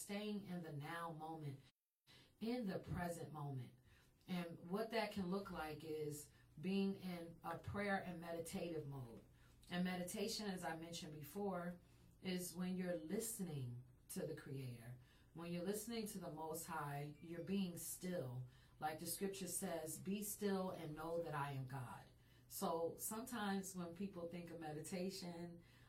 staying in the now moment, in the present moment. And what that can look like is being in a prayer and meditative mode. And meditation, as I mentioned before, is when you're listening to the Creator. When you're listening to the Most High, you're being still. Like the scripture says, be still and know that I am God. So sometimes when people think of meditation,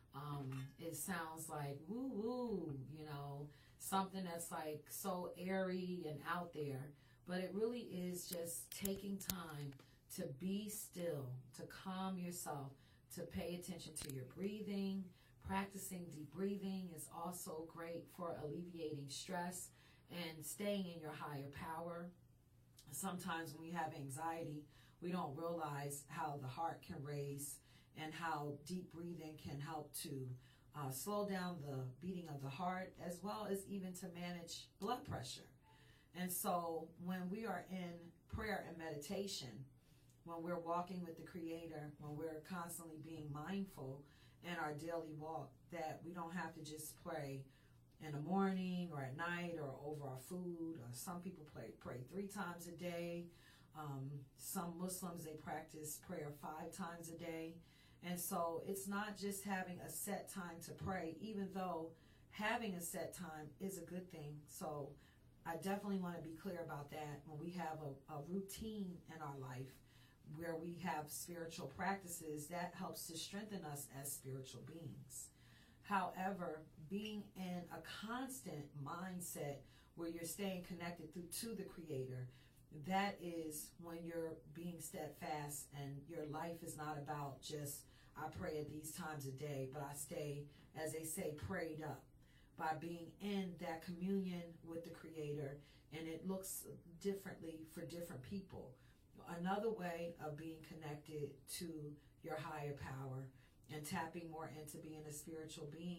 it sounds like woo-woo, something that's like so airy and out there. But it really is just taking time to be still, to calm yourself, to pay attention to your breathing. Practicing deep breathing is also great for alleviating stress and staying in your higher power. Sometimes when we have anxiety, we don't realize how the heart can race and how deep breathing can help to slow down the beating of the heart, as well as even to manage blood pressure. And so when we are in prayer and meditation, when we're walking with the Creator, when we're constantly being mindful in our daily walk, that we don't have to just pray in the morning or at night or over our food. Or some people pray 3 times a day. Some Muslims, they practice prayer 5 times a day. And so it's not just having a set time to pray, even though having a set time is a good thing. So I definitely want to be clear about that. When we have a routine in our life where we have spiritual practices, that helps to strengthen us as spiritual beings. However, being in a constant mindset where you're staying connected to the Creator, that is when you're being steadfast and your life is not about just, I pray at these times a day, but I stay, as they say, prayed up by being in that communion with the Creator, and it looks differently for different people. Another way of being connected to your higher power and tapping more into being a spiritual being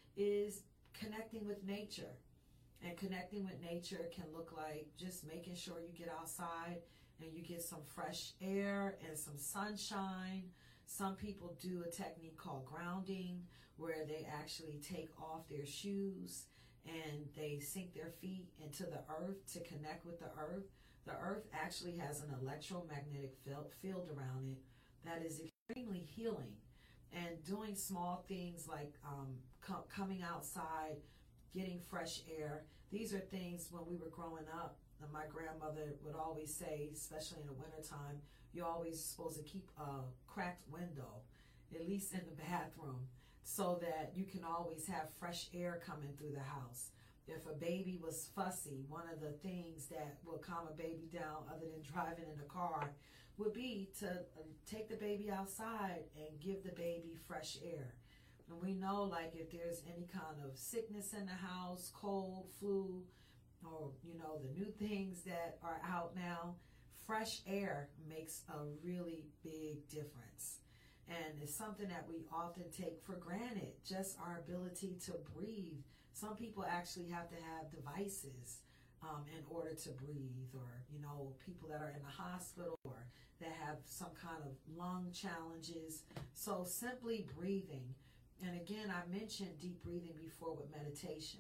is connecting with nature. And connecting with nature can look like just making sure you get outside and you get some fresh air and some sunshine. Some people do a technique called grounding, where they actually take off their shoes and they sink their feet into the earth to connect with the earth. The earth actually has an electromagnetic field around it that is extremely healing. And doing small things like coming outside, getting fresh air. These are things when we were growing up, my grandmother would always say, especially in the wintertime, you're always supposed to keep a cracked window, at least in the bathroom, so that you can always have fresh air coming through the house. If a baby was fussy, one of the things that will calm a baby down other than driving in a car would be to take the baby outside and give the baby fresh air. And we know, like, if there's any kind of sickness in the house, cold, flu, or, the new things that are out now, fresh air makes a really big difference. And it's something that we often take for granted, just our ability to breathe. Some people actually have to have devices in order to breathe, or, people that are in the hospital or that have some kind of lung challenges. So simply breathing. And again, I mentioned deep breathing before with meditation.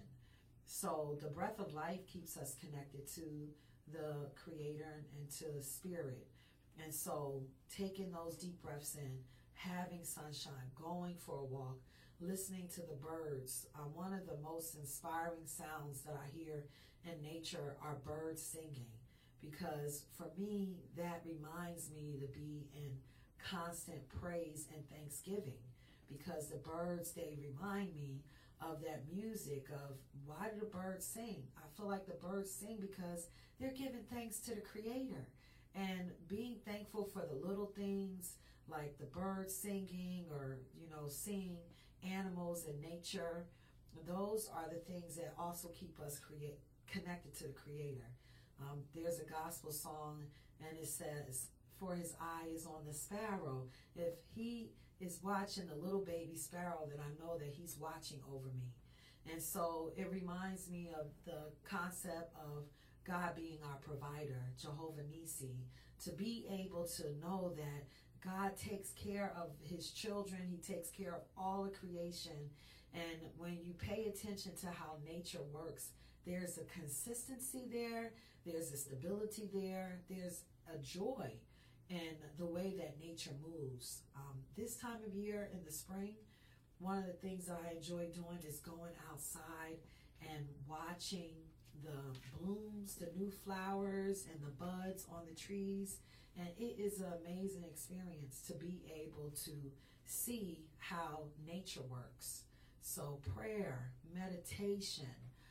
So the breath of life keeps us connected to the Creator and to Spirit. And so taking those deep breaths in, having sunshine, going for a walk, listening to the birds. One of the most inspiring sounds that I hear in nature are birds singing, because for me, that reminds me to be in constant praise and thanksgiving, because the birds, they remind me of that music of, why do the birds sing? I feel like the birds sing because they're giving thanks to the Creator and being thankful for the little things like the birds singing, or, seeing animals in nature. Those are the things that also keep us connected to the Creator. There's a gospel song, and it says, for his eye is on the sparrow. If he is watching the little baby sparrow, then I know that he's watching over me. And so it reminds me of the concept of God being our provider, Jehovah Nisi, to be able to know that God takes care of his children. He takes care of all of creation. And when you pay attention to how nature works, There's a consistency there. There's a stability there. There's a joy in the way that nature moves. This time of year in the spring, one of the things that I enjoy doing is going outside and watching the blooms, the new flowers and the buds on the trees. And it is an amazing experience to be able to see how nature works. So prayer, meditation,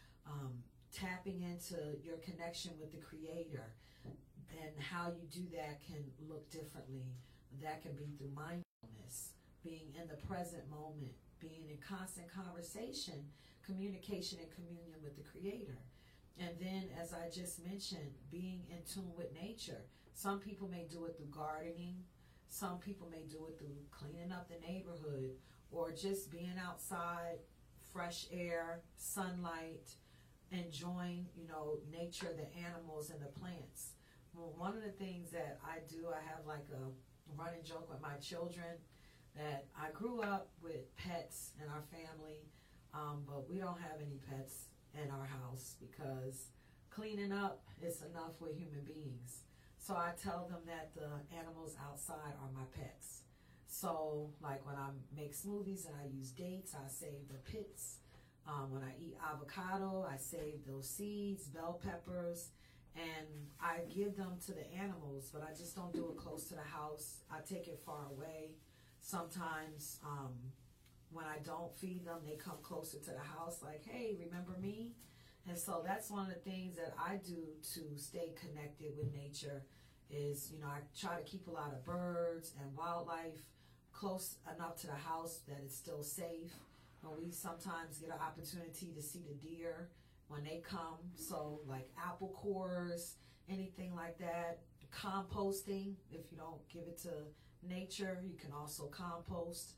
tapping into your connection with the Creator, and how you do that can look differently. That can be through mindfulness, being in the present moment, being in constant conversation, communication, and communion with the Creator. And then, as I just mentioned, being in tune with nature. Some people may do it through gardening. Some people may do it through cleaning up the neighborhood, or just being outside, fresh air, sunlight, enjoying, nature, the animals and the plants. Well, one of the things that I do, I have like a running joke with my children that I grew up with pets in our family, but we don't have any pets in our house because cleaning up is enough with human beings. So I tell them that the animals outside are my pets. So like when I make smoothies and I use dates, I save the pits. When I eat avocado, I save those seeds, bell peppers, and I give them to the animals, but I just don't do it close to the house. I take it far away. Sometimes when I don't feed them, they come closer to the house like, hey, remember me? And so that's one of the things that I do to stay connected with nature is, I try to keep a lot of birds and wildlife close enough to the house that it's still safe. We sometimes get an opportunity to see the deer when they come. So like apple cores, anything like that. Composting, if you don't give it to nature, you can also compost.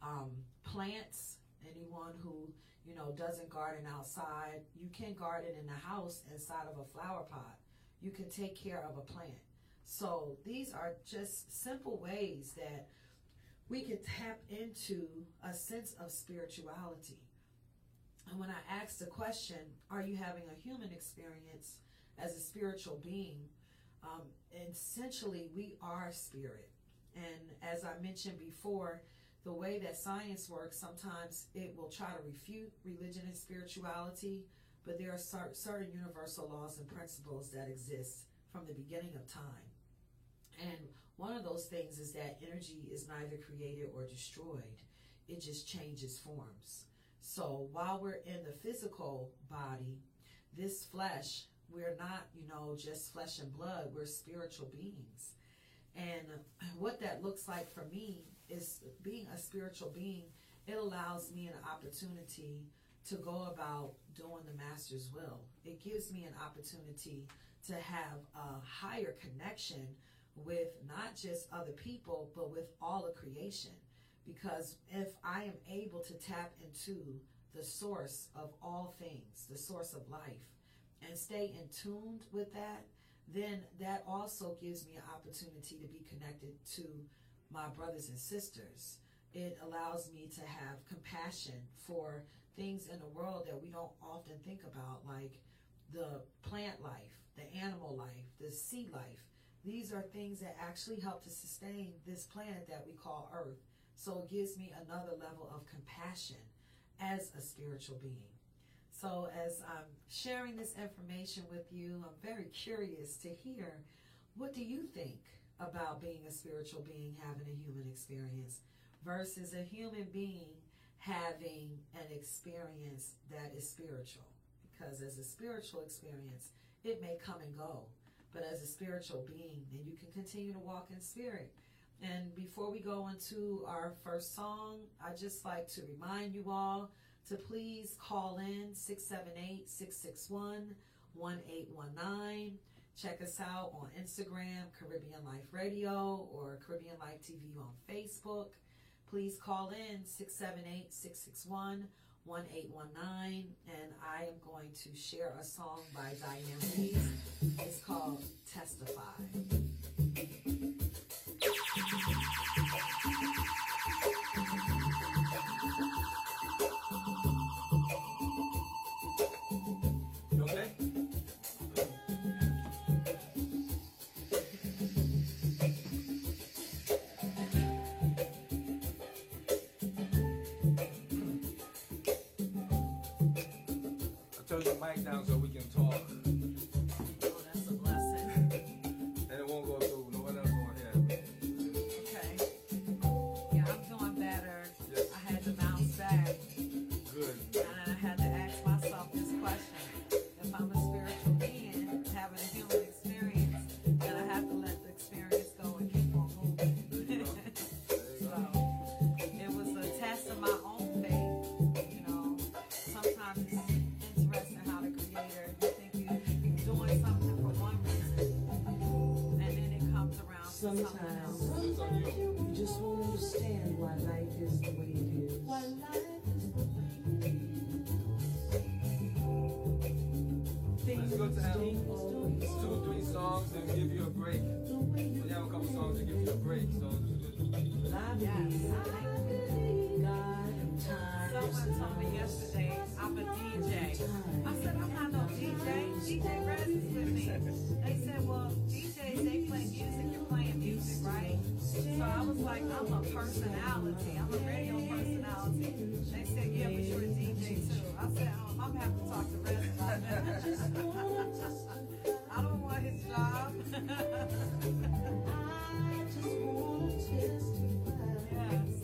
Plants, anyone who, doesn't garden outside, you can garden in the house inside of a flower pot. You can take care of a plant. So these are just simple ways that we can tap into a sense of spirituality. And when I ask the question, are you having a human experience as a spiritual being? Essentially, we are spirit. And as I mentioned before, the way that science works, sometimes it will try to refute religion and spirituality, but there are certain universal laws and principles that exist from the beginning of time. And one of those things is that energy is neither created or destroyed. It just changes forms. So while we're in the physical body, this flesh, we're not, just flesh and blood. We're spiritual beings. And what that looks like for me is being a spiritual being. It allows me an opportunity to go about doing the Master's will. It gives me an opportunity to have a higher connection with not just other people, but with all of creation. Because if I am able to tap into the source of all things, the source of life, and stay in tune with that, then that also gives me an opportunity to be connected to my brothers and sisters. It allows me to have compassion for things in the world that we don't often think about, like the plant life, the animal life, the sea life. These are things that actually help to sustain this planet that we call Earth. So it gives me another level of compassion as a spiritual being. So as I'm sharing this information with you, I'm very curious to hear, what do you think about being a spiritual being having a human experience versus a human being having an experience that is spiritual? Because as a spiritual experience, it may come and go. But as a spiritual being, then you can continue to walk in spirit. And before we go into our first song, I'd just like to remind you all to please call in 678-661-1819. Check us out on Instagram, Caribbean Life Radio, or Caribbean Life TV on Facebook. Please call in 678-661-1819, and I am going to share a song by Diane Reeves. It's called Testify. Your bring the mic down so we can talk. Oh, that's a blessing. And it won't go through. No one else won't hear. Okay. Yeah, I'm doing better. Yes. I had to bounce back. Good. And I had to ask myself this question. If I'm a spiritual being having a human experience, then I have to let the experience go and keep on moving. So it was a test of my own faith. You know, sometimes it's interesting how the Creator, you think you're doing something for one reason, and then it comes around to something Sometimes else. It's on you. you just won't understand why life is the way it is. Let's go to have Things don't always 2-3 songs and give you a break. We have a couple songs to give you a break. So I believe God and time. Someone told me yesterday I'm a DJ. I said, I'm not no DJ. DJ Rez is with me. They said, well, DJs, they play music. You're playing music, right? So I was like, I'm a personality. I'm a radio personality. They said, yeah, but you're a DJ too. I said, I'm going to have to talk to Rez about that. I don't want his job. Yes.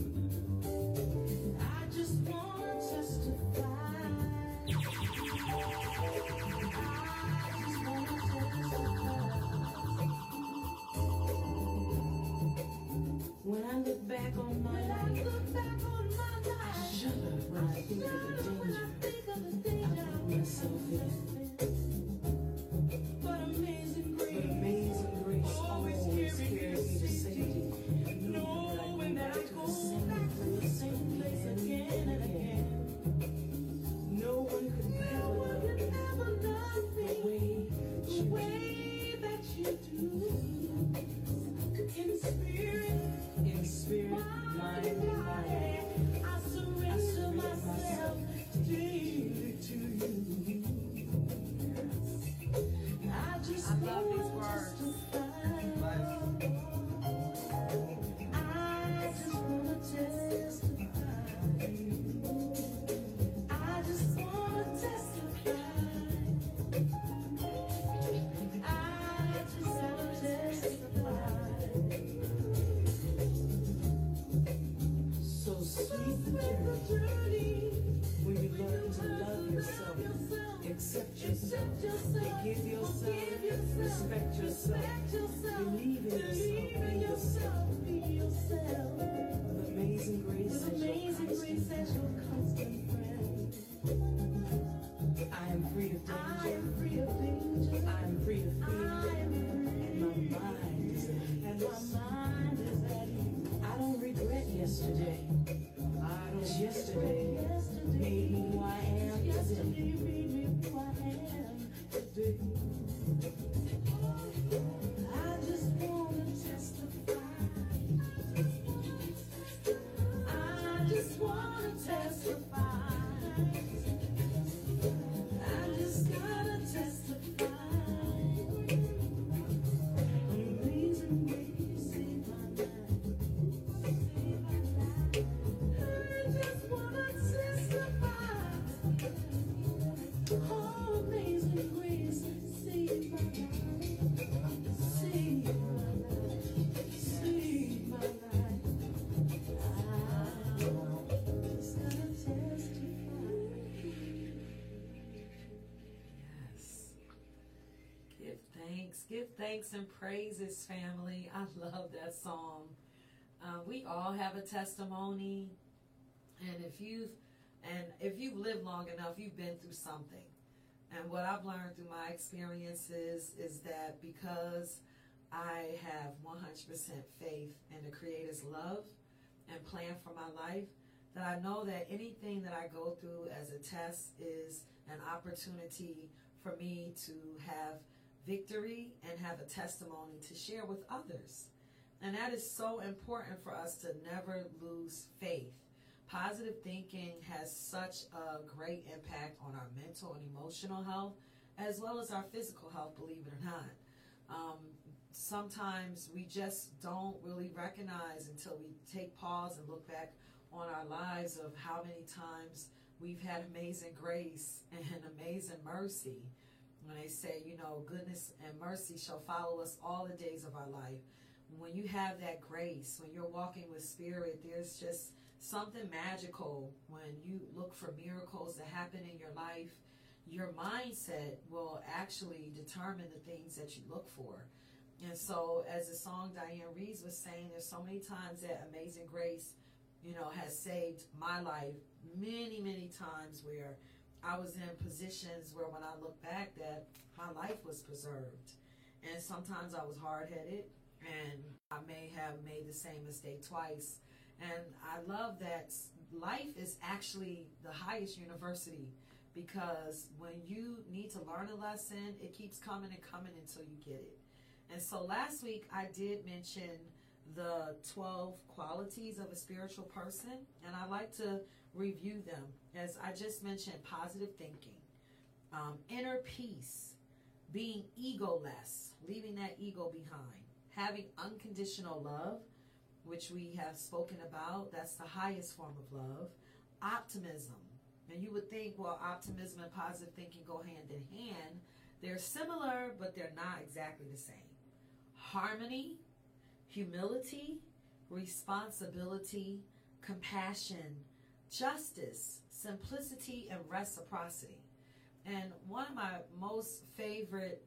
When I look back on my life, I shudder when I think of the danger I put myself in. But amazing grace always carries me to safety, knowing that I go back to the same place again and again. No one could ever love me the way that you do. In spirit, mind, and body, I surrender myself daily to you. I love these words. I just wanna testify. I just wanna testify. I just wanna testify. So sweet the journey when you learn to love yourself, accept yourself, forgive yourself, respect yourself, believe in yourself, be yourself. With amazing grace as your constant friend. I am free of danger. I am free of fear. And my mind is at ease. I don't regret yesterday. Cause yesterday made me who I am today. I just wanna testify. I just wanna testify. I just gotta testify. Amazing grace in my life. I just wanna testify. Oh, amazing grace, save my life. Save my life. Save my life. I just gotta testify. Yes. Give thanks and praises, family. I love that song. We all have a testimony, and if you've lived long enough, you've been through something. And what I've learned through my experiences is that because I have 100% faith in the Creator's love and plan for my life, that I know that anything that I go through as a test is an opportunity for me to have victory and have a testimony to share with others. And that is so important for us to never lose faith. Positive thinking has such a great impact on our mental and emotional health, as well as our physical health, believe it or not. Sometimes we just don't really recognize until we take pause and look back on our lives of how many times we've had amazing grace and amazing mercy. When they say, goodness and mercy shall follow us all the days of our life. When you have that grace, when you're walking with Spirit, there's just something magical when you look for miracles to happen in your life. Your mindset will actually determine the things that you look for. And so, as the song Diane Reeves was saying, there's so many times that Amazing Grace, has saved my life. Many, many times where I was in positions where when I look back that my life was preserved. And sometimes I was hard-headed and I may have made the same mistake twice. And I love that life is actually the highest university, because when you need to learn a lesson, it keeps coming and coming until you get it. And so last week I did mention the 12 qualities of a spiritual person, and I like to review them. As I just mentioned, positive thinking, inner peace, being egoless, leaving that ego behind, having unconditional love, which we have spoken about. That's the highest form of love. Optimism. And you would think, well, optimism and positive thinking go hand in hand. They're similar, but they're not exactly the same. Harmony, humility, responsibility, compassion, justice, simplicity, and reciprocity. And one of my most favorite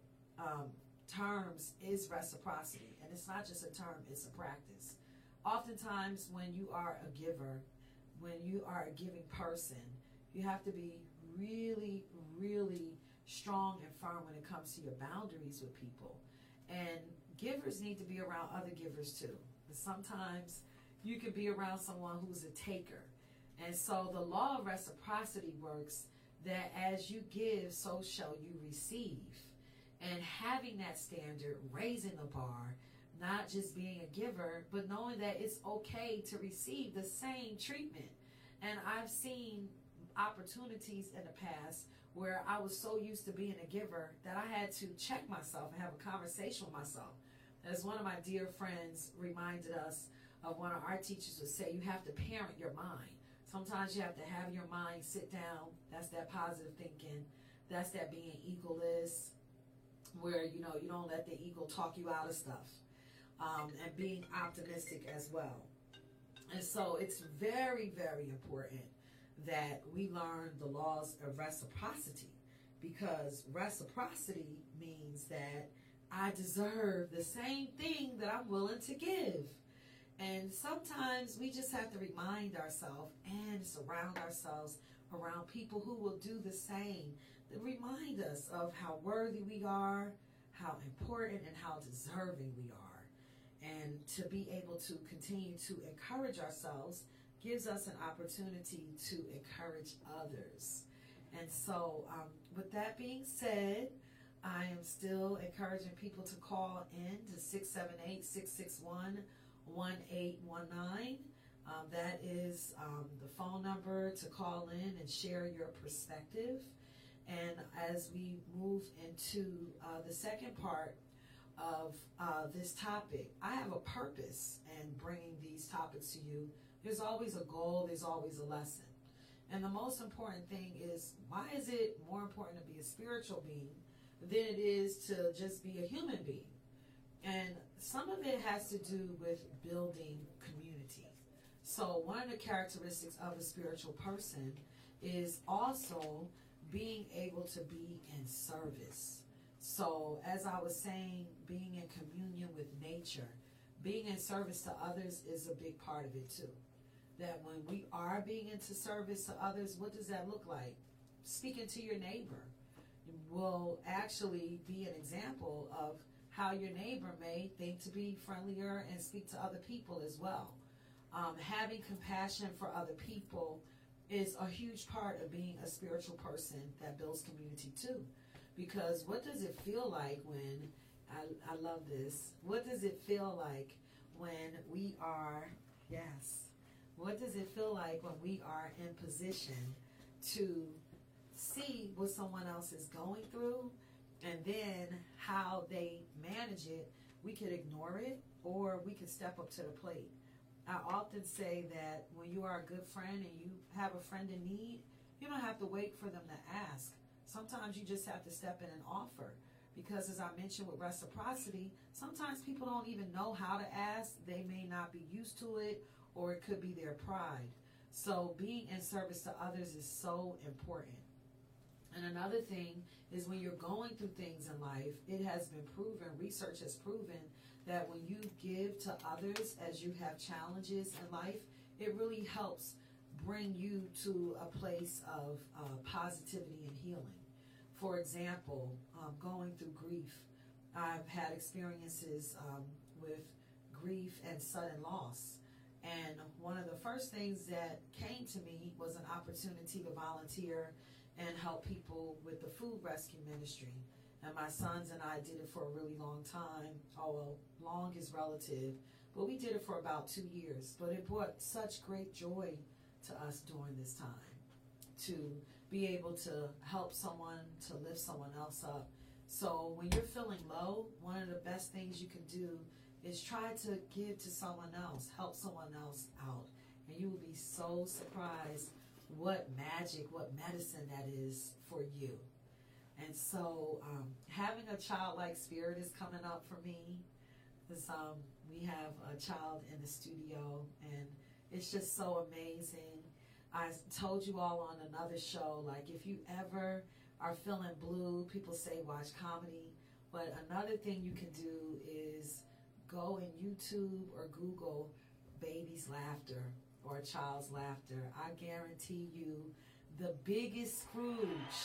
terms is reciprocity. And it's not just a term, it's a practice. Oftentimes when you are a giver, when you are a giving person, you have to be really, really strong and firm when it comes to your boundaries with people. And givers need to be around other givers too. But sometimes you could be around someone who's a taker. And so the law of reciprocity works that as you give, so shall you receive. And having that standard, raising the bar, not just being a giver, but knowing that it's okay to receive the same treatment. And I've seen opportunities in the past where I was so used to being a giver that I had to check myself and have a conversation with myself. As one of my dear friends reminded us of, one of our teachers would say, you have to parent your mind. Sometimes you have to have your mind sit down. That's that positive thinking. That's that being egoless, where, you don't let the ego talk you out of stuff. And being optimistic as well. And so it's very, very important that we learn the laws of reciprocity, because reciprocity means that I deserve the same thing that I'm willing to give. And sometimes we just have to remind ourselves and surround ourselves around people who will do the same, that remind us of how worthy we are, how important and how deserving we are. And to be able to continue to encourage ourselves gives us an opportunity to encourage others. And so with that being said, I am still encouraging people to call in to 678-661-1819. That is the phone number to call in and share your perspective. And as we move into the second part of this topic, I have a purpose in bringing these topics to you. There's always a goal, there's always a lesson. And the most important thing is, why is it more important to be a spiritual being than it is to just be a human being? And some of it has to do with building community. So one of the characteristics of a spiritual person is also being able to be in service. So as I was saying, being in communion with nature, being in service to others is a big part of it too. That when we are being into service to others, what does that look like? Speaking to your neighbor will actually be an example of how your neighbor may think to be friendlier and speak to other people as well. Having compassion for other people is a huge part of being a spiritual person that builds community too. Because what does it feel like when, I love this, what does it feel like when we are, what does it feel like when we are in position to see what someone else is going through, and then how they manage it? We could ignore it, or we could step up to the plate. I often say that when you are a good friend and you have a friend in need, You don't have to wait for them to ask. Sometimes you just have to step in and offer. Because as I mentioned with reciprocity, sometimes people don't even know how to ask. They may not be used to it, or it could be their pride. So being in service to others is so important. And another thing is when you're going through things in life, it has been proven, research has proven that when you give to others as you have challenges in life, it really helps bring you to a place of positivity and healing. For example, going through grief. I've had experiences with grief and sudden loss. And one of the first things that came to me was an opportunity to volunteer and help people with the food rescue ministry. And my sons and I did it for a really long time. Oh, well, long is relative. But we did it for about 2 years. But it brought such great joy to us during this time to be able to help someone, to lift someone else up. So when you're feeling low, one of the best things you can do is try to give to someone else, help someone else out. And you will be so surprised what magic, what medicine that is for you. And so having a childlike spirit is coming up for me. Because we have a child in the studio, and it's just so amazing. I told you all on another show, like if you ever are feeling blue, people say watch comedy. But another thing you can do is go in YouTube or Google baby's laughter or a child's laughter. I guarantee you the biggest Scrooge.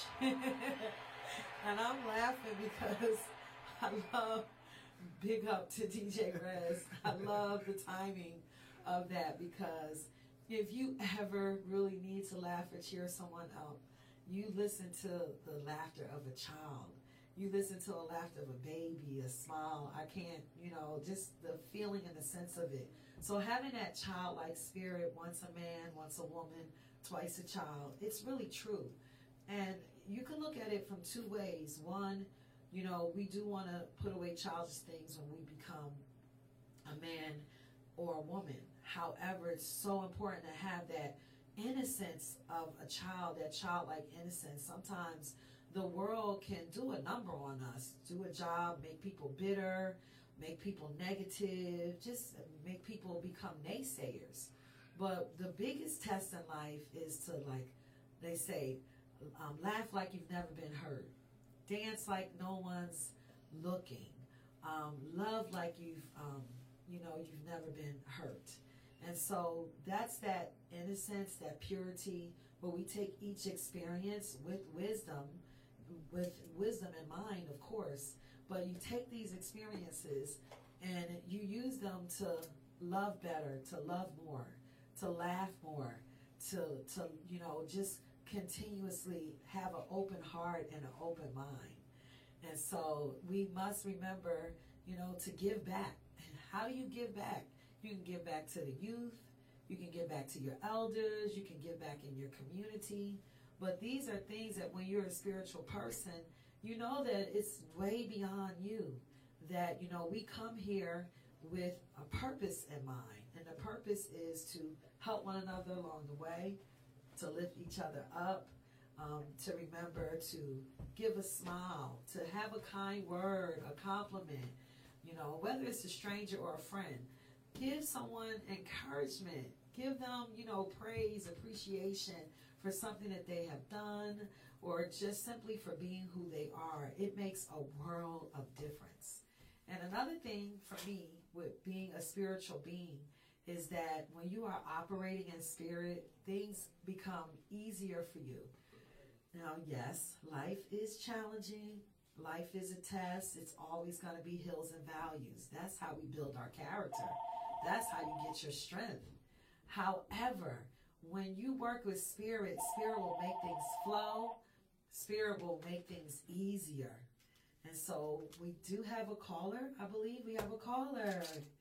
And I'm laughing because I love, big up to DJ Rez. I love the timing of that, because if you ever really need to laugh or cheer someone up, you listen to the laughter of a child. You listen to the laughter of a baby, a smile. I can't, just the feeling and the sense of it. So having that childlike spirit, once a man, once a woman, twice a child, it's really true. And you can look at it from two ways. One, we do want to put away childish things when we become a man or a woman. However, it's so important to have that innocence of a child, that childlike innocence. Sometimes the world can do a number on us, do a job, make people bitter, make people negative, just make people become naysayers. But the biggest test in life is to, like they say, laugh like you've never been hurt, dance like no one's looking, love like you've never been hurt. And so that's that innocence, that purity, where we take each experience with wisdom in mind, of course, but you take these experiences and you use them to love better, to love more, to laugh more, to just continuously have an open heart and an open mind. And so we must remember, to give back. How do you give back? You can give back to the youth. You can give back to your elders. You can give back in your community. But these are things that when you're a spiritual person, you know that it's way beyond you. That, we come here with a purpose in mind. And the purpose is to help one another along the way, to lift each other up, to remember to give a smile, to have a kind word, a compliment, whether it's a stranger or a friend. Give someone encouragement. Give them, praise, appreciation for something that they have done, or just simply for being who they are. It makes a world of difference. And another thing for me with being a spiritual being is that when you are operating in spirit, things become easier for you. Now, yes, life is challenging. Life is a test. It's always going to be hills and valleys. That's how we build our character. That's how you get your strength. However, when you work with spirit, spirit will make things flow. Spirit will make things easier. And so we do have a caller. I believe we have a caller.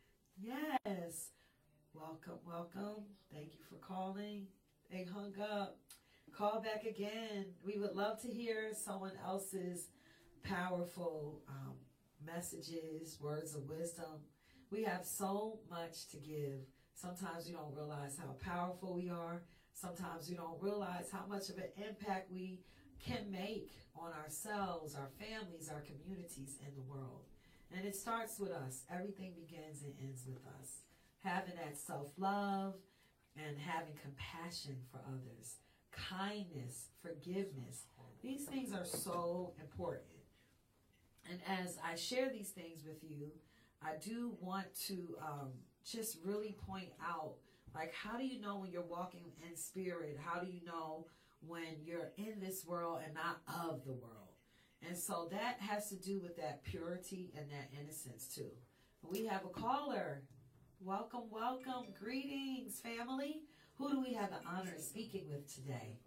Yes. Welcome, welcome. Thank you for calling. They hung up. Call back again. We would love to hear someone else's powerful messages, words of wisdom. We have so much to give. Sometimes we don't realize how powerful we are. Sometimes we don't realize how much of an impact we can make on ourselves, our families, our communities, and the world. And it starts with us. Everything begins and ends with us. Having that self-love and having compassion for others, kindness, forgiveness. These things are so important. And as I share these things with you, I do want to just really point out, like, how do you know when you're walking in spirit? How do you know when you're in this world and not of the world? And so that has to do with that purity and that innocence too. We have a caller. Welcome, welcome. Greetings, family. Who do we have the honor of speaking with today?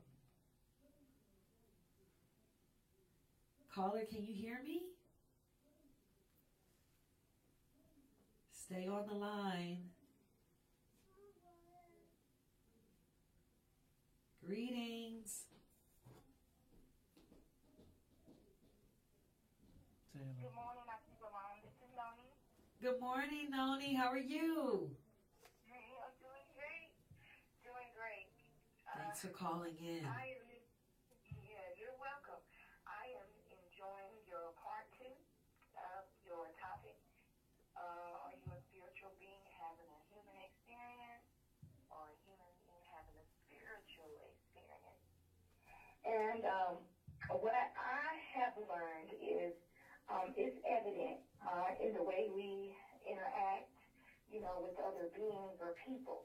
Caller, can you hear me? Stay on the line. Greetings. Good morning, Dr. Salon. This is Noni. Good morning, Noni. How are you? I'm doing great. Doing great. Thanks for calling in. You're welcome. I am enjoying your part 2 of your topic. Are you a spiritual being having a human experience or a human being having a spiritual experience? And what I have learned is it's evident in the way we interact, with other beings or people.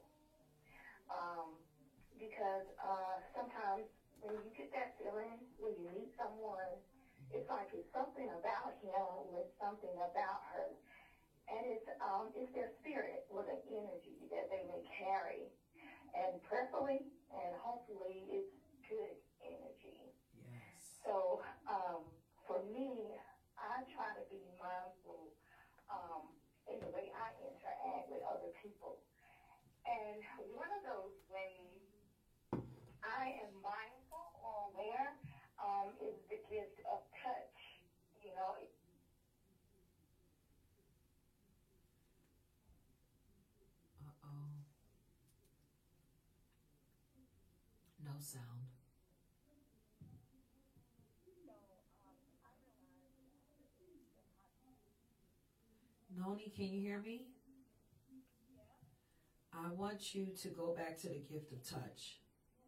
Because sometimes when you get that feeling, when you meet someone, it's like it's something about him or something about her. And it's their spirit or the energy that they may carry. And prayerfully and hopefully it's good energy. Yes. So for me, I try to be mindful in the way I interact with other people. And one of those ways I am mindful or aware is the gift of touch. Uh-oh. No sound. Noni, can you hear me? I want you to go back to the gift of touch.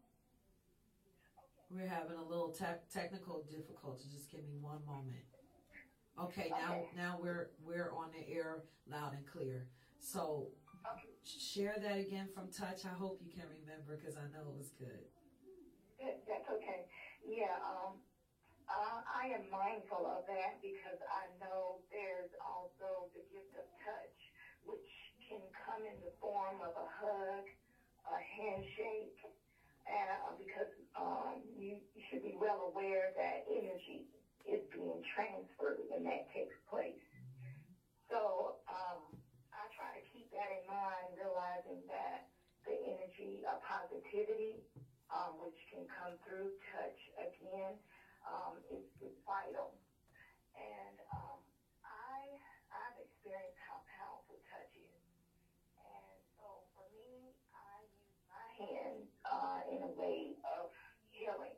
We're having a little technical difficulty. Just give me one moment. Okay, now we're on the air loud and clear. So share that again from touch. I hope you can remember because I know it was good. That's okay. Yeah, I am mindful of that because I know there's also the gift of touch, which can come in the form of a hug, a handshake, and because you should be well aware that energy is being transferred when that takes place. So I try to keep that in mind, realizing that the energy of positivity, which can come through touch again, is vital. And I've experienced how powerful touch is. And so for me, I use my hand in a way of healing.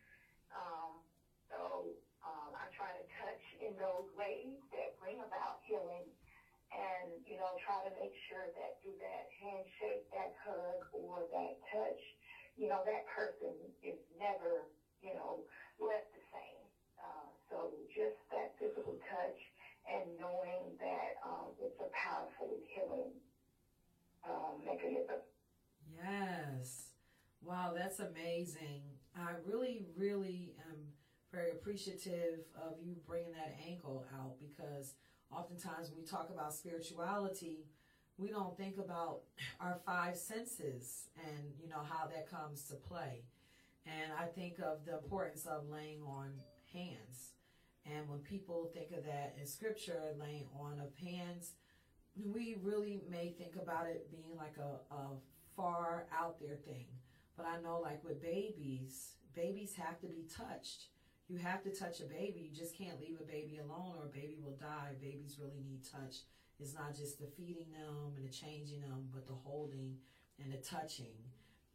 I try to touch in those ways that bring about healing and, try to make sure that through that handshake, that hug, or that touch, that person is never, left the same. So just that physical touch and knowing that it's a powerful healing mechanism. Yes. Wow, that's amazing. I really, really am very appreciative of you bringing that angle out because oftentimes when we talk about spirituality, we don't think about our 5 senses and, how that comes to play. And I think of the importance of laying on hands. And when people think of that in scripture, laying on of hands, we really may think about it being like a far out there thing. But I know like with babies have to be touched. You have to touch a baby. You just can't leave a baby alone or a baby will die. Babies really need touch. It's not just the feeding them and the changing them, but the holding and the touching.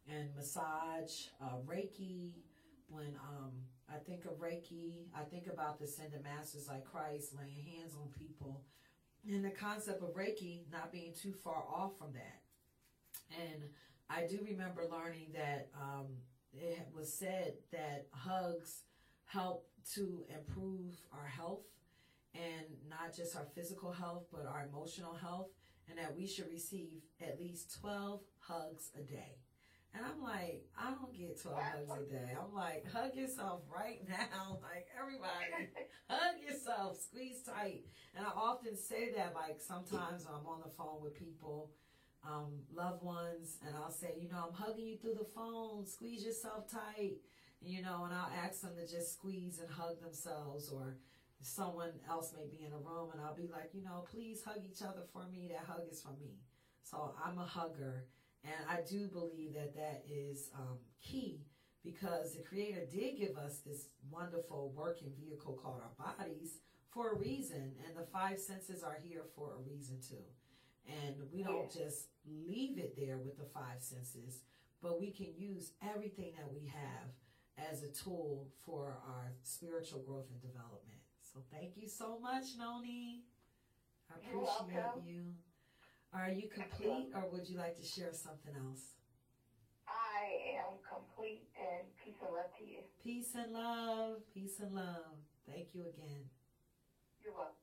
and massage, Reiki. When I think of Reiki, I think about the ascended masters like Christ laying hands on people, and the concept of Reiki not being too far off from that. And I do remember learning that it was said that hugs help to improve our health, and not just our physical health, but our emotional health, and that we should receive at least 12 hugs a day. And I'm like, I don't get 12 hugs a day. I'm like, hug yourself right now. Like, everybody, hug yourself, squeeze tight. And I often say that, like, sometimes I'm on the phone with people, loved ones, and I'll say, I'm hugging you through the phone, squeeze yourself tight, and I'll ask them to just squeeze and hug themselves, or someone else may be in a room, and I'll be like, please hug each other for me. That hug is for me. So I'm a hugger. And I do believe that that is key, because the Creator did give us this wonderful working vehicle called our bodies for a reason. And the 5 senses are here for a reason too. And we don't just leave it there with the 5 senses, but we can use everything that we have as a tool for our spiritual growth and development. So thank you so much, Noni. I appreciate you. Are you complete, or would you like to share something else? I am complete, and peace and love to you. Peace and love. Peace and love. Thank you again. You're welcome.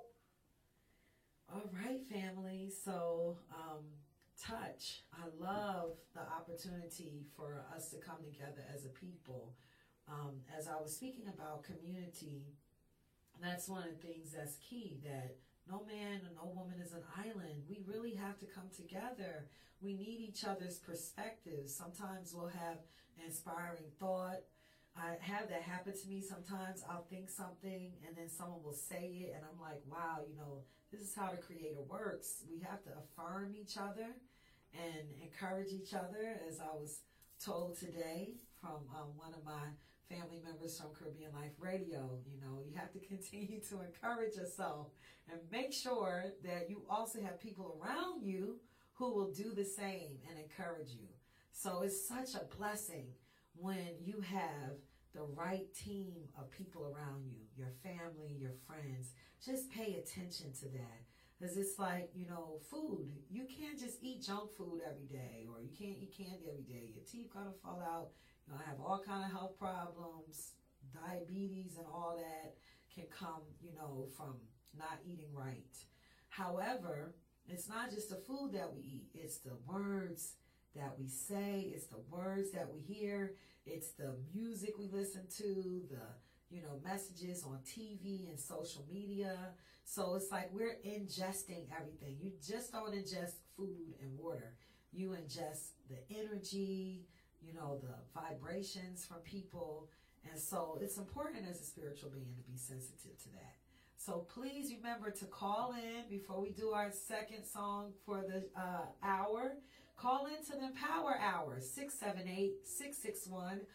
All right, family. So, touch. I love the opportunity for us to come together as a people. As I was speaking about community, that's one of the things that's key, that no man or no woman is an island. We really have to come together. We need each other's perspectives. Sometimes we'll have inspiring thought. I have that happen to me sometimes. I'll think something and then someone will say it and I'm like, wow, this is how the Creator works. We have to affirm each other and encourage each other, as I was told today from one of my family members from Caribbean Life Radio. You have to continue to encourage yourself and make sure that you also have people around you who will do the same and encourage you. So it's such a blessing when you have the right team of people around you, your family, your friends. Just pay attention to that. Because it's like, food. You can't just eat junk food every day, or you can't eat candy every day. Your teeth gonna fall out. You're gonna have all kind of health problems, diabetes and all that can come, from not eating right. However, it's not just the food that we eat. It's the words that we say. It's the words that we hear. It's the music we listen to, the messages on TV and social media. So it's like we're ingesting everything. You just don't ingest food and water. You ingest the energy, the vibrations from people. And so it's important as a spiritual being to be sensitive to that. So please remember to call in before we do our second song for the hour. Call into the Power Hour, 678-661-1819,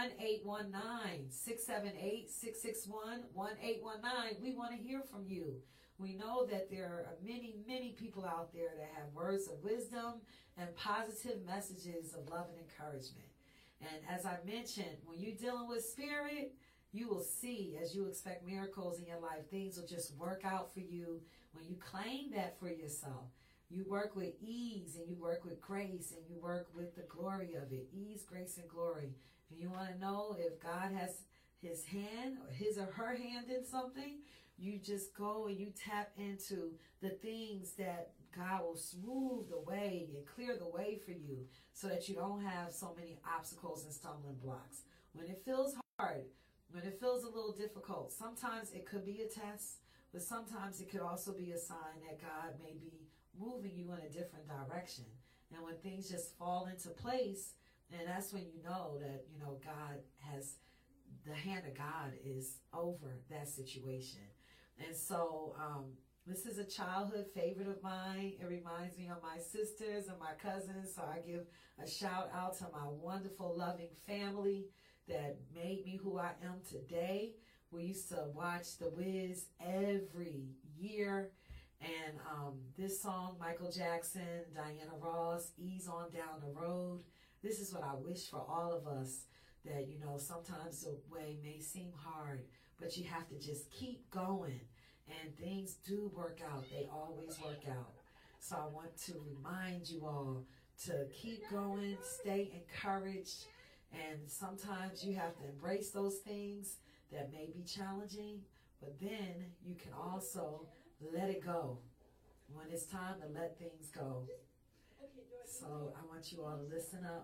678-661-1819. We want to hear from you. We know that there are many, many people out there that have words of wisdom and positive messages of love and encouragement. And as I mentioned, when you're dealing with spirit, you will see, as you expect miracles in your life, things will just work out for you when you claim that for yourself. You work with ease, and you work with grace, and you work with the glory of it. Ease, grace, and glory. And you want to know if God has his hand or his or her hand in something, you just go and you tap into the things that God will smooth the way and clear the way for you, so that you don't have so many obstacles and stumbling blocks. When it feels hard, when it feels a little difficult, sometimes it could be a test, but sometimes it could also be a sign that God may be moving you in a different direction. And when things just fall into place, and that's when you know that, God has, the hand of God is over that situation. And so, this is a childhood favorite of mine. It reminds me of my sisters and my cousins. So I give a shout out to my wonderful, loving family that made me who I am today. We used to watch The Wiz every year. And this song, Michael Jackson, Diana Ross, Ease on Down the Road. this is what I wish for all of us, that, you know, sometimes the way may seem hard, but you have to just keep going, and things do work out. They always work out. So I want to remind you all to keep going, stay encouraged, and sometimes you have to embrace those things that may be challenging, but then you can also let it go when it's time to let things go. So I want you all to listen up.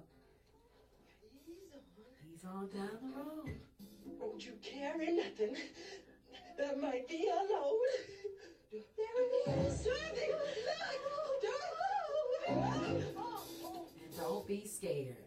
He's on down the road. Don't you carry nothing that might be a load. There it is. Something. And don't be scared.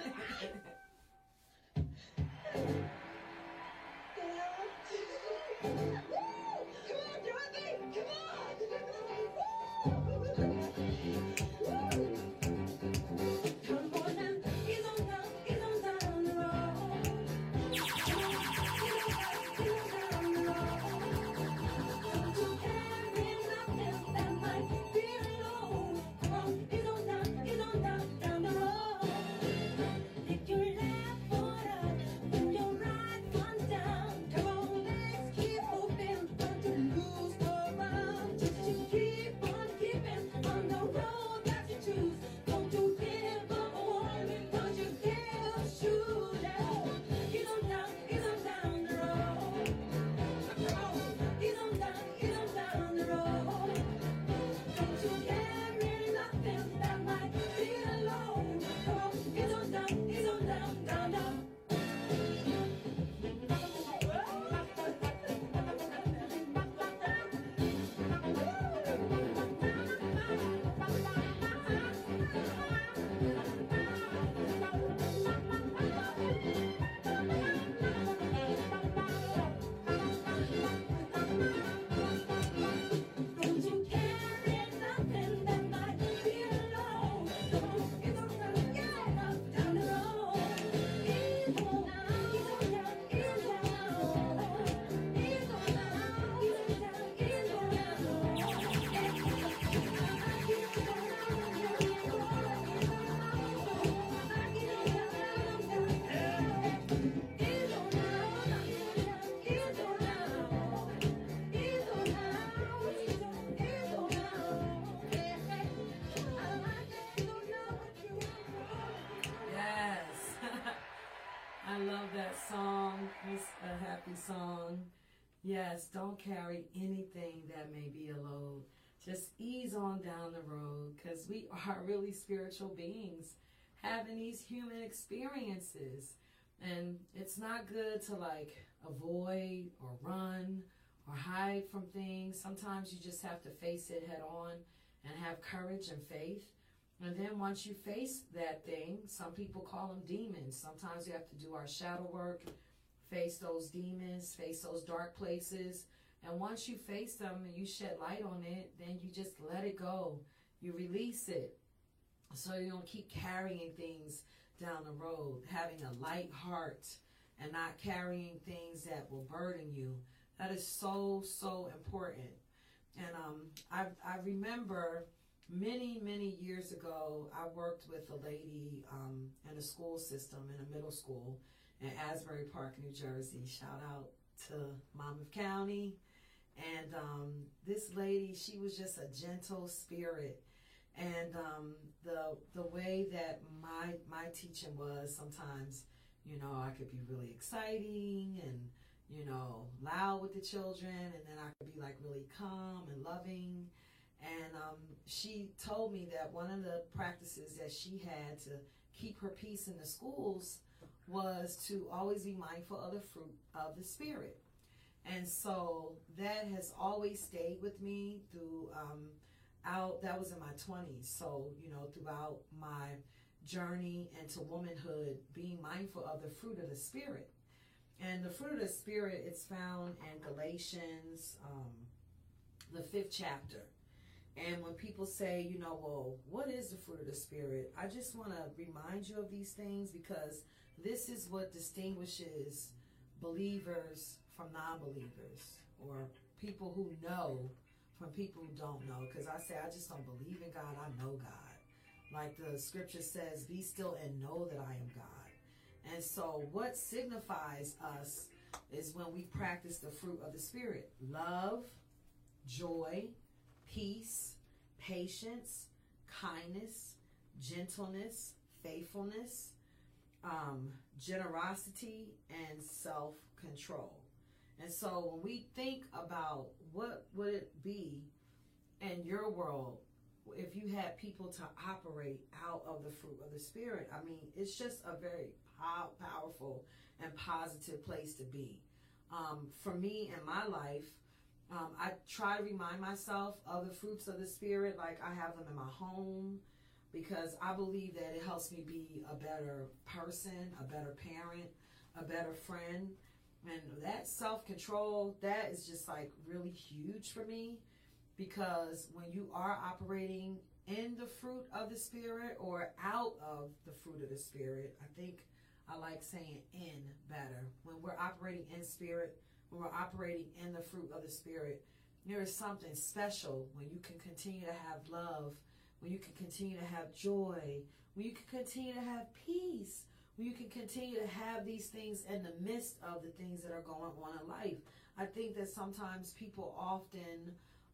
I love that song. It's a happy song. Yes, don't carry anything that may be a load. Just ease on down the road, because we are really spiritual beings having these human experiences. And it's not good to like avoid or run or hide from things. Sometimes you just have to face it head on and have courage and faith. And then once you face that thing, some people call them demons. Sometimes we have to do our shadow work, face those demons, face those dark places. And once you face them and you shed light on it, then you just let it go. You release it. So you don't keep carrying things down the road, having a light heart and not carrying things that will burden you. That is so, so important. And I remember many years ago, I worked with a lady in a school system, in a middle school in Asbury Park, New Jersey. Shout out to Monmouth County. And this lady, she was just a gentle spirit. And the way that my teaching was, sometimes, you know, I could be really exciting and, you know, loud with the children, and then I could be like really calm and loving. And she told me that one of the practices that she had to keep her peace in the schools was to always be mindful of the fruit of the Spirit. And so that has always stayed with me through that was in my 20s. So, you know, throughout my journey into womanhood, being mindful of the fruit of the Spirit. And the fruit of the Spirit, it's found in Galatians, the 5th chapter. And when people say, you know, well, what is the fruit of the Spirit? I just want to remind you of these things, because this is what distinguishes believers from non-believers, or people who know from people who don't know. Because I say, I just don't believe in God. I know God. Like the scripture says, be still and know that I am God. And so what signifies us is when we practice the fruit of the Spirit: love, joy, peace, patience, kindness, gentleness, faithfulness, generosity, and self-control. And so when we think about what would it be in your world if you had people to operate out of the fruit of the Spirit, I mean, it's just a very powerful and positive place to be. For me in my life, I try to remind myself of the fruits of the Spirit, like I have them in my home, because I believe that it helps me be a better person, a better parent, a better friend. And that self-control, that is just like really huge for me, because when you are operating in the fruit of the Spirit or out of the fruit of the Spirit, I think I like saying in better. When we're operating in Spirit, when we're operating in the fruit of the Spirit, there is something special when you can continue to have love, when you can continue to have joy, when you can continue to have peace, when you can continue to have these things in the midst of the things that are going on in life. I think that sometimes people often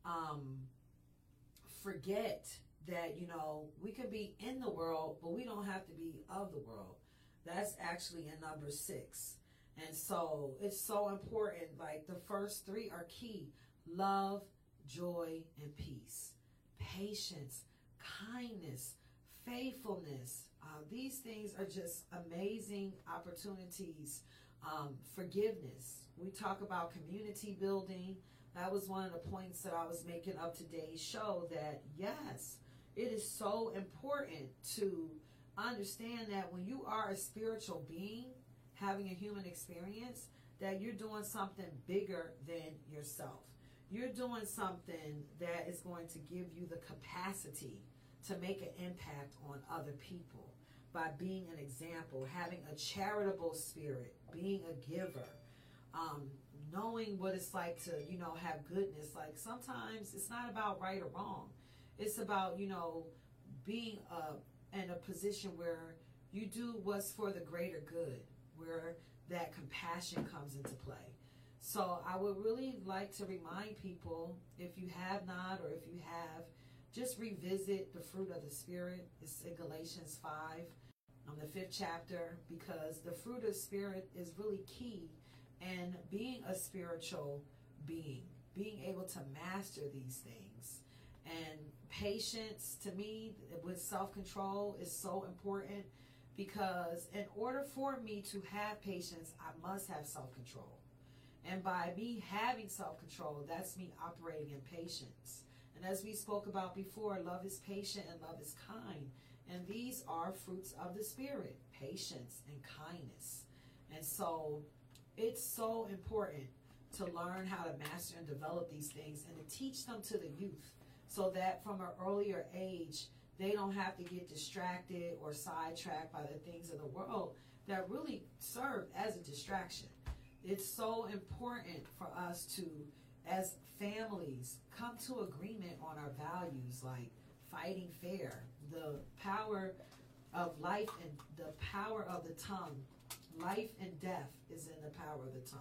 forget that, you know, we can be in the world, but we don't have to be of the world. That's actually in number 6. And so it's so important. Like the first 3 are key: love, joy, and peace, patience, kindness, faithfulness. These things are just amazing opportunities. Forgiveness. We talk about community building. That was one of the points that I was making of today's show, that yes, it is so important to understand that when you are a spiritual being having a human experience, that you're doing something bigger than yourself. You're doing something that is going to give you the capacity to make an impact on other people by being an example, having a charitable spirit, being a giver, knowing what it's like to, you know, have goodness. Like sometimes it's not about right or wrong. It's about, you know, being in a position where you do what's for the greater good, where that compassion comes into play. So I would really like to remind people, if you have not, or if you have, just revisit the fruit of the Spirit. It's in Galatians 5, the 5th chapter, because the fruit of the Spirit is really key in being a spiritual being, being able to master these things. And patience, to me, with self-control is so important, because in order for me to have patience, I must have self-control. And by me having self-control, that's me operating in patience. And as we spoke about before, love is patient and love is kind. And these are fruits of the Spirit: patience and kindness. And so it's so important to learn how to master and develop these things, and to teach them to the youth, so that from an earlier age, they don't have to get distracted or sidetracked by the things of the world that really serve as a distraction. It's so important for us to, as families, come to agreement on our values, like fighting fair, the power of life and the power of the tongue. Life and death is in the power of the tongue.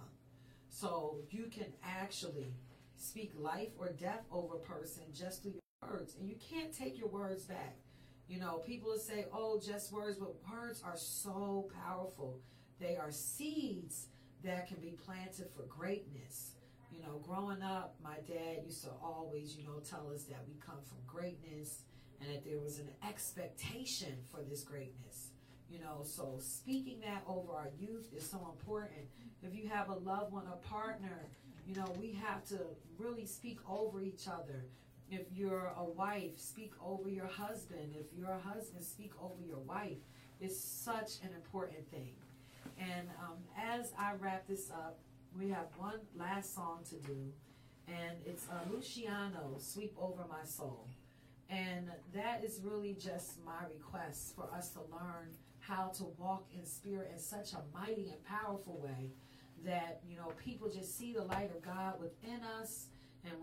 So you can actually speak life or death over a person just through your words, and you can't take your words back. You know, people will say, oh, just words, but words are so powerful. They are seeds that can be planted for greatness. You know, growing up, my dad used to always, you know, tell us that we come from greatness, and that there was an expectation for this greatness. You know, so speaking that over our youth is so important. If you have a loved one, a partner, you know, we have to really speak over each other. If you're a wife, speak over your husband. If you're a husband, speak over your wife. It's such an important thing. And as I wrap this up, we have one last song to do, and it's Luciano, Sweep Over My Soul. And that is really just my request, for us to learn how to walk in spirit in such a mighty and powerful way that, you know, people just see the light of God within us. And when you come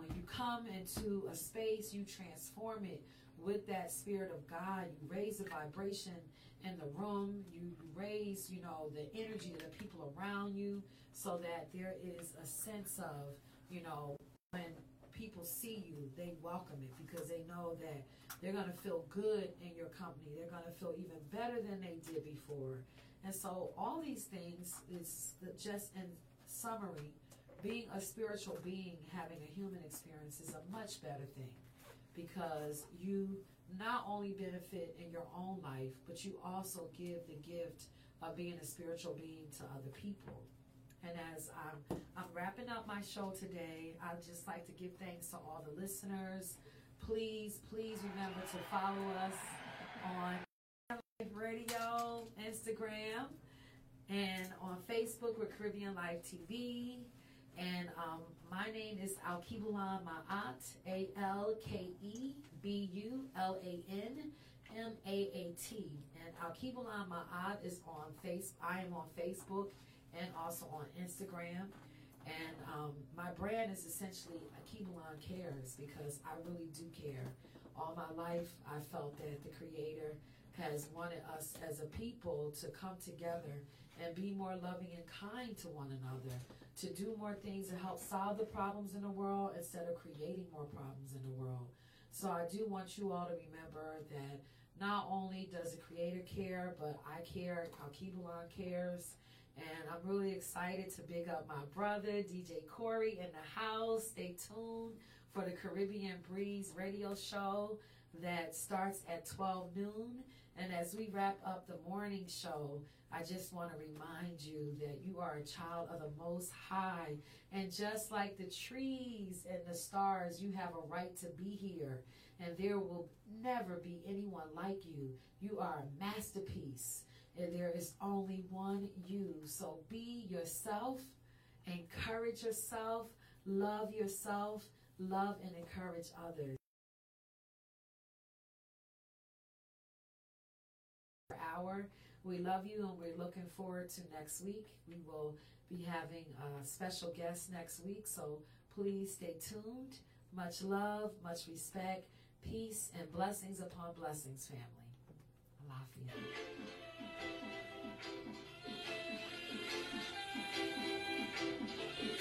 come into a space, you transform it with that Spirit of God. You raise the vibration in the room. You raise, you know, the energy of the people around you, so that there is a sense of, you know, when people see you, they welcome it because they know that they're going to feel good in your company. They're going to feel even better than they did before. And so all these things is just in summary, being a spiritual being, having a human experience is a much better thing, because you not only benefit in your own life, but you also give the gift of being a spiritual being to other people. And as I'm wrapping up my show today, I'd just like to give thanks to all the listeners. Please remember to follow us on Radio, Instagram, and on Facebook with Caribbean Life TV. And my name is Alkebulan Ma'at, ALKEBULANMAAT. And Alkebulan Ma'at is on I am on Facebook and also on Instagram. And my brand is essentially Alkebulan Cares, because I really do care. All my life, I felt that the Creator has wanted us as a people to come together and be more loving and kind to one another, to do more things to help solve the problems in the world instead of creating more problems in the world. So I do want you all to remember that not only does the Creator care, but I care, Alkebulan cares. And I'm really excited to big up my brother, DJ Corey, in the house. Stay tuned for the Caribbean Breeze radio show that starts at 12 noon. And as we wrap up the morning show, I just want to remind you that you are a child of the Most High. And just like the trees and the stars, you have a right to be here. And there will never be anyone like you. You are a masterpiece. And there is only one you. So be yourself, encourage yourself, love and encourage others. We love you, and we're looking forward to next week. We will be having a special guest next week, so please stay tuned. Much love, much respect, peace, and blessings upon blessings, family. Alafia.